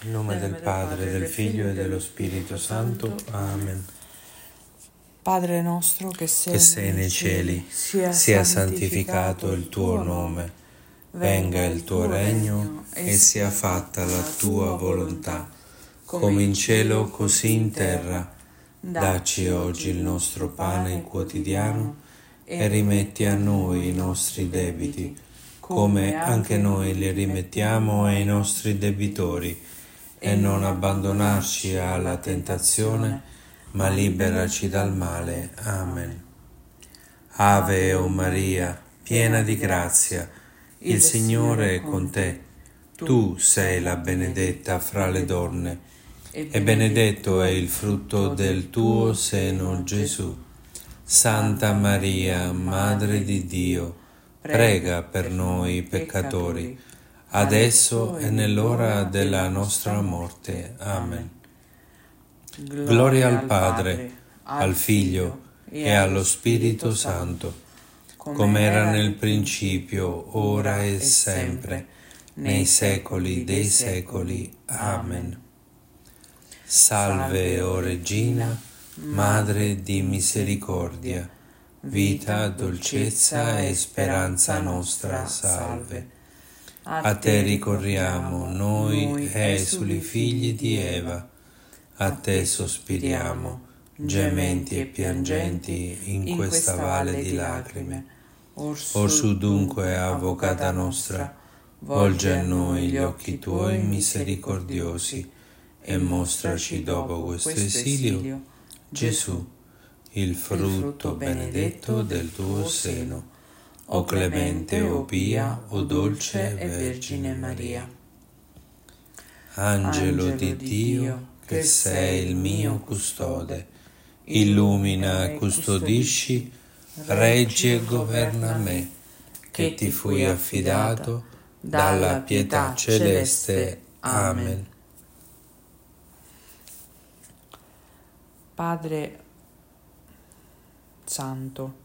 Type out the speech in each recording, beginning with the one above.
Nel nome del Padre, del Figlio e dello Spirito Santo. Amen. Padre nostro che sei nei cieli, sia santificato il tuo nome, venga il tuo regno e sia fatta la tua volontà, come in cielo così in terra. Dacci oggi il nostro pane quotidiano e rimetti a noi i nostri debiti, come anche noi li rimettiamo ai nostri debitori, e non abbandonarci alla tentazione, ma liberaci dal male. Amen. Ave o Maria, piena di grazia, il Signore è con te. Tu sei la benedetta fra le donne, e benedetto è il frutto del tuo seno, Gesù. Santa Maria, Madre di Dio, prega per noi peccatori, adesso e nell'ora della nostra morte. Amen. Gloria al Padre, al Figlio e allo Spirito Santo, come era nel principio, ora e sempre, nei secoli dei secoli. Amen. Salve, o Regina, Madre di misericordia, vita, dolcezza e speranza nostra, salve. A te ricorriamo, noi esuli figli di Eva, a te sospiriamo, gementi e piangenti in questa valle di lacrime. Orsù dunque, Avvocata nostra, volge a noi gli occhi tuoi misericordiosi e mostraci dopo questo esilio Gesù, il frutto benedetto del tuo seno. O clemente, o pia, o dolce Vergine Maria. Angelo di Dio, che sei il mio custode, illumina e custodisci, reggi e governa me, che ti fui affidato dalla pietà celeste. Amen. Padre Santo,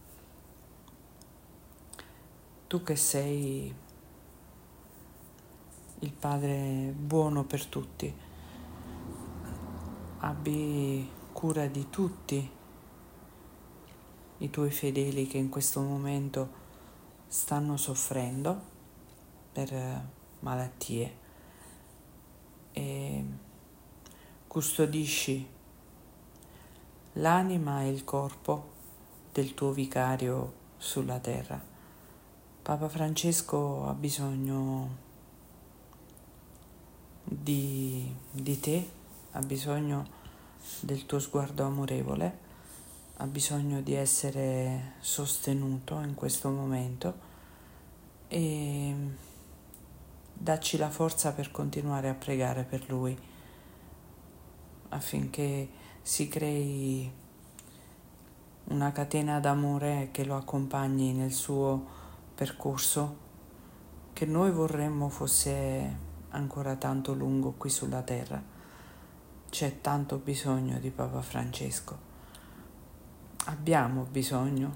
tu che sei il Padre buono per tutti, abbi cura di tutti i tuoi fedeli che in questo momento stanno soffrendo per malattie e custodisci l'anima e il corpo del tuo vicario sulla terra. Papa Francesco ha bisogno di te, ha bisogno del tuo sguardo amorevole, ha bisogno di essere sostenuto in questo momento e dacci la forza per continuare a pregare per lui affinché si crei una catena d'amore che lo accompagni nel suo percorso, che noi vorremmo fosse ancora tanto lungo qui sulla terra. C'è tanto bisogno di Papa Francesco. Abbiamo bisogno.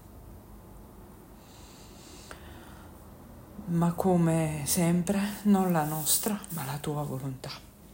Ma come sempre, non la nostra, ma la tua volontà.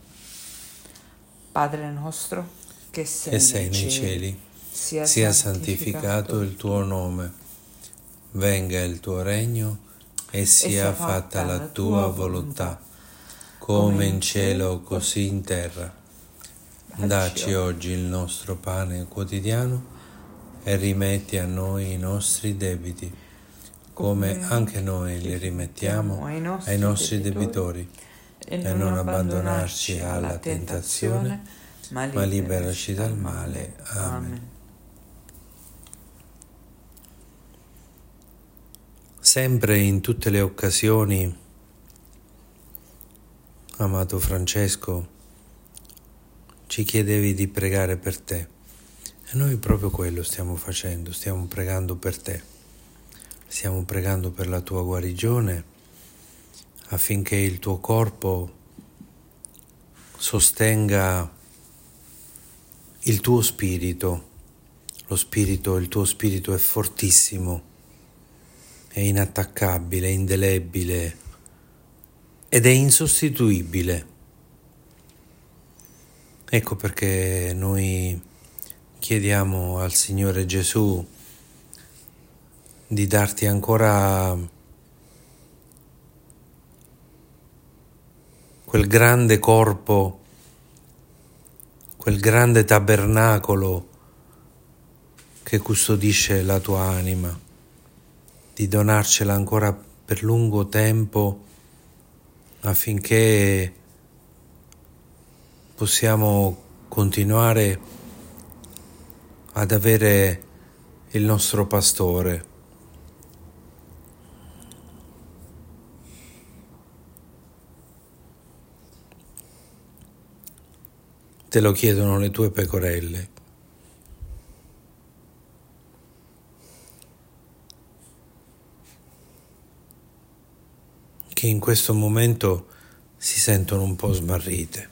Padre nostro, che sei nei cieli, sia santificato il tuo nome. Venga il tuo regno e sia fatta la tua volontà, come in cielo così in terra. Dacci oggi il nostro pane quotidiano e rimetti a noi i nostri debiti, come anche noi li rimettiamo ai nostri debitori, e non abbandonarci alla tentazione, ma liberaci dal male. Amen. Sempre in tutte le occasioni, amato Francesco, ci chiedevi di pregare per te e noi proprio quello stiamo facendo, stiamo pregando per te, stiamo pregando per la tua guarigione affinché il tuo corpo sostenga il tuo spirito. Il tuo spirito è fortissimo, è inattaccabile, è indelebile ed è insostituibile. Ecco perché noi chiediamo al Signore Gesù di darti ancora quel grande corpo, quel grande tabernacolo che custodisce la tua anima, di donarcela ancora per lungo tempo affinché possiamo continuare ad avere il nostro pastore. Te lo chiedono le tue pecorelle. Che in questo momento si sentono un po' smarrite.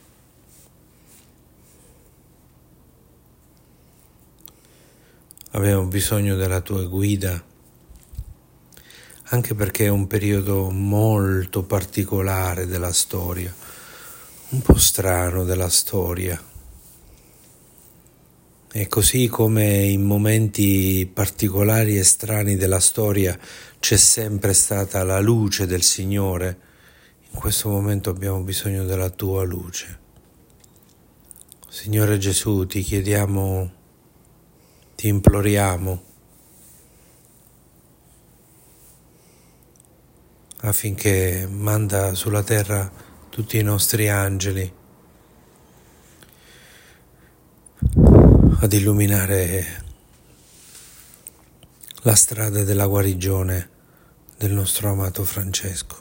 Abbiamo bisogno della tua guida, anche perché è un periodo molto particolare della storia, un po' strano della storia. E così come in momenti particolari e strani della storia c'è sempre stata la luce del Signore, in questo momento abbiamo bisogno della tua luce. Signore Gesù, ti chiediamo, ti imploriamo affinché manda sulla terra tutti i nostri angeli ad illuminare la strada della guarigione del nostro amato Francesco.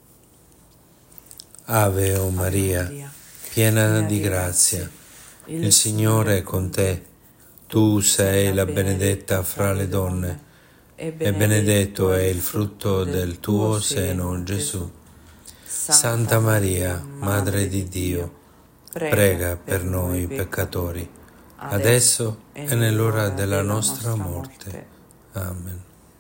Ave o Maria, piena di grazia, il Signore è con te. Tu sei la benedetta fra le donne, e benedetto è il frutto del tuo seno, Gesù. Santa Maria, Madre di Dio, prega per noi peccatori, adesso e nell'ora della nostra morte. Amen.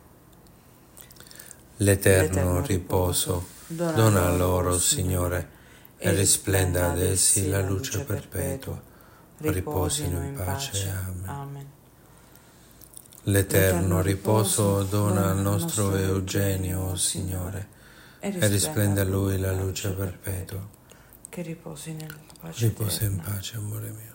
L'eterno riposo dona loro, Signore, e risplenda ad essi la luce perpetua. Riposino in pace. Amen. L'eterno riposo dona al nostro Eugenio, Signore, e risplenda a lui la luce perpetua. Che riposi nella pace. Riposa in pace, amore mio.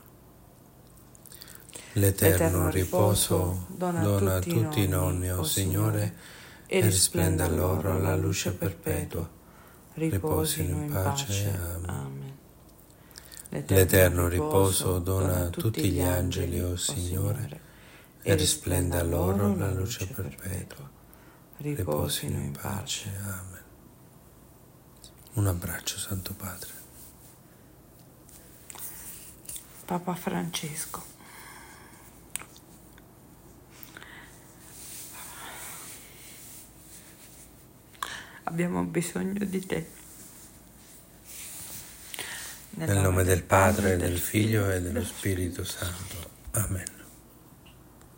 L'eterno riposo dona a tutti i nonni, o Signore, e risplenda a loro la luce perpetua. Riposino in pace. Amen. L'eterno riposo dona a tutti gli angeli, o Signore, e risplenda a loro la luce perpetua. Riposino in pace. Amen. Un abbraccio, Santo Padre. Papa Francesco. Abbiamo bisogno di te. Nel nome del Padre, del Figlio e dello Spirito Santo. Amen.